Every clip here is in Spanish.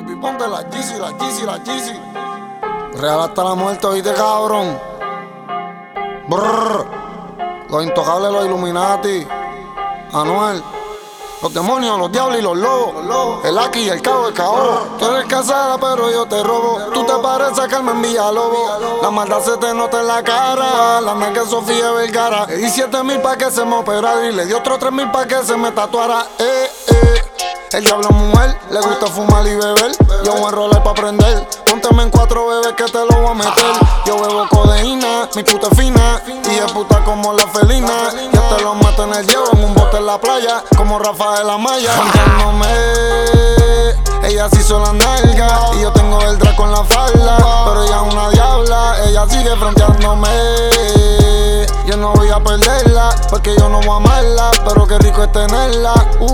Baby, ponte la Yeezy, la Yeezy, la Yeezy. Real hasta la muerte, oíste, cabrón. Brrr. Los intocables, los Illuminati. Anuel. Los demonios, los diablos y los lobos. El Aki y el Cabo, el Cabo. Tú eres casada, pero yo te robo. Tú te pareces a Carmen Villalobos. La maldad se te nota en la cara. La nega Sofía Vergara. Le di 7,000 pa' que se me operara. Y le di otros 3,000 pa' que se me tatuara. El diablo es mujer, le gusta fumar y beber. Yo voy a enrolar pa' prender. Pónteme en 4 bebés que te lo voy a meter. Yo bebo codeína, mi puta es fina. Y es puta como la felina. Yo te lo meto en el hielo, en un bote en la playa. Como Rafael Amaya. Cantándome, ella se hizo la nalga. Y yo tengo el draco en la falda. Pero ella es una diabla, ella sigue fronteándome. Yo no voy a perderla, porque yo no voy a amarla. Pero qué rico es tenerla,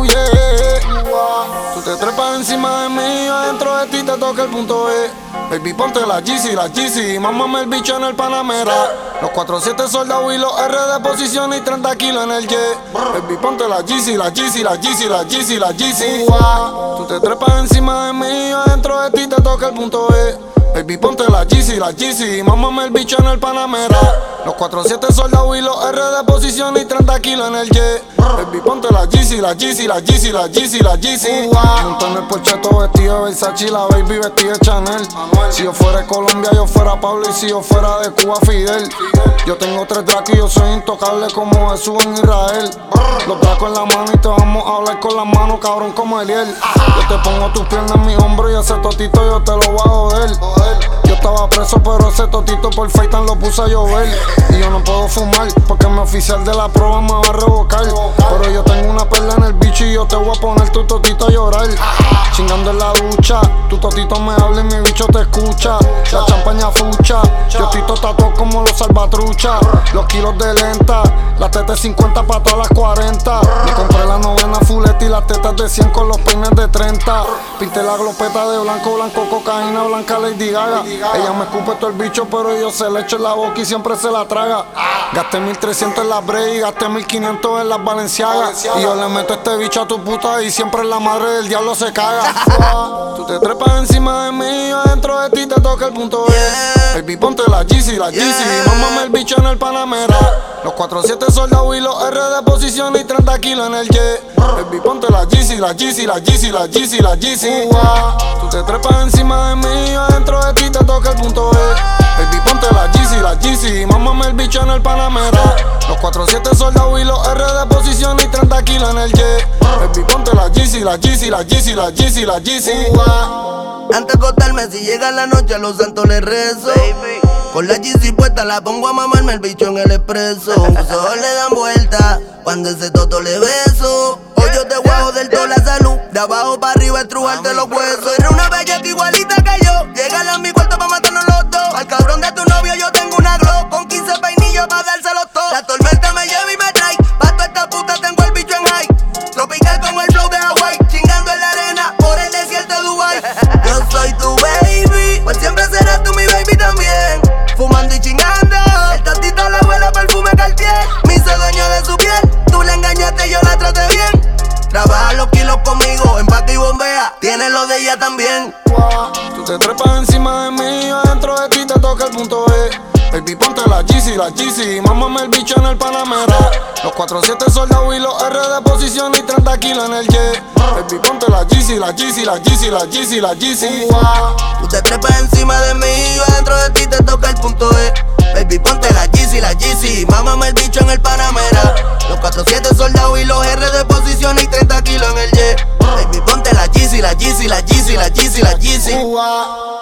Tú te trepas encima de mí, adentro de ti te toca el punto E. Baby, ponte la Yeezy, la Yeezy. Mámame el bicho en el Panamera. Los 4-7 soldados y los R de posición y 30 kilos en el jet. Baby, ponte la Yeezy, la Yeezy, la Yeezy, la Yeezy, la Yeezy. Tú te trepas encima de mí, adentro de ti te toca el punto E. Baby, ponte la Yeezy, la Yeezy. Mámame el bicho en el Panamera. Los 4-7 soldados y los R de posición y 30 kilos en el jet. Baby, ponte la Yeezy, la Yeezy, la Yeezy, la Yeezy, la Yeezy. Monto en el porcheto vestido de Versace, la baby vestida de Chanel. Si yo fuera de Colombia, yo fuera Pablo. Y si yo fuera de Cuba, Fidel. Yo tengo 3 dracos y yo soy intocable como Jesús en Israel. Los dracos en la mano y te vamos a hablar con las manos, cabrón, como Eliel. Yo te pongo tus piernas en mi hombro y ese totito yo te lo voy a joder. Yo estaba preso, pero ese totito por Faitan lo puse a llover. Y yo no puedo fumar, porque mi oficial de la prueba me va a revocar. Pero yo tengo una perla en el bicho y yo te voy a poner tu totito a llorar. Chingando en la ducha, tu totito me habla y mi bicho te escucha. La champaña fucha, yo estoy tatuado como los salvatruchas. Los kilos de lenta, las tetas 50 pa' todas las 40. Me compré la novena fuleta y las tetas de 100 con los peines de 30. Pinté la glopeta de blanco, blanco, cocaína, blanca, Lady Gaga. Ella me escupe todo el bicho, pero yo se le echo en la boca y siempre se la traga. Gasté 1,300 en las Bray y gasté 1,500 en las Balenciagas. Y yo le meto este bicho a tu puta y siempre la madre del diablo se caga. Tú te trepas encima de mí y adentro de ti te toca el punto E. Baby, ponte la Yeezy, la Yeezy. Mámame el bicho en el Panamera. Los 4-7 soldados y los R de posición y 30 kilos en el jet. Baby, ponte la Yeezy, la Yeezy, la Yeezy, la Yeezy, la Yeezy. Tú te trepas encima de mí y adentro de ti te toca el punto E. Baby, ponte la Yeezy, la Yeezy. Mámame el bicho en el Panamera. Los 4-7 soldados y los R de posición y 30 kilos en el jet. Baby, ponte la Yeezy, la Yeezy, la Yeezy, la Yeezy, la Yeezy. Antes de acostarme, si llega la noche, a los santos les rezo. Baby. Con la Yeezy puesta, la pongo a mamarme el bicho en el expreso. Sus ojos le dan vuelta cuando ese toto le beso. Hoy yo te voy a joder toda la salud. De abajo para arriba, estrujarte los huesos. Eres una bella que igualita que yo. Llegale a mi cuarto pa' matarnos los dos. Al cabrón de tu novio yo tengo una glow. Con 15 peinillos pa' dárselos todos. La tormenta me lleva y me trae. Pa' toda esta puta tengo el bicho en high. Tropical como el flow de Hawaii. Chingando en la arena por el desierto de Dubai. Yo soy tu baby, por siempre serás tú mi baby también. Fumando y chingando, el tantito le huele a perfume Cartier. Me hice dueño de su piel, tú la engañaste, yo la traté bien. Trabaja los kilos conmigo, empaque y bombea, tiene lo de ella también. Tú te trepas encima de mí y adentro de ti te toca el punto E. Baby, ponte la Yeezy, la Yeezy. Mámame el bicho en el Panamera. Los 4-7 soldados y los R de posición y 30 kilos en el jet. Baby, ponte la Yeezy, la Yeezy, la Yeezy, la Yeezy, la Yeezy. Tú te trepas encima de mí y adentro de ti te toca el punto E. Baby, ponte la Yeezy, la Yeezy. Mámame el bicho en el Panamera. Los 4-7 soldados y los R de posición y 30 kilos en el jet. Baby, ponte la Yeezy, la Yeezy, la Yeezy, la Yeezy, la Yeezy.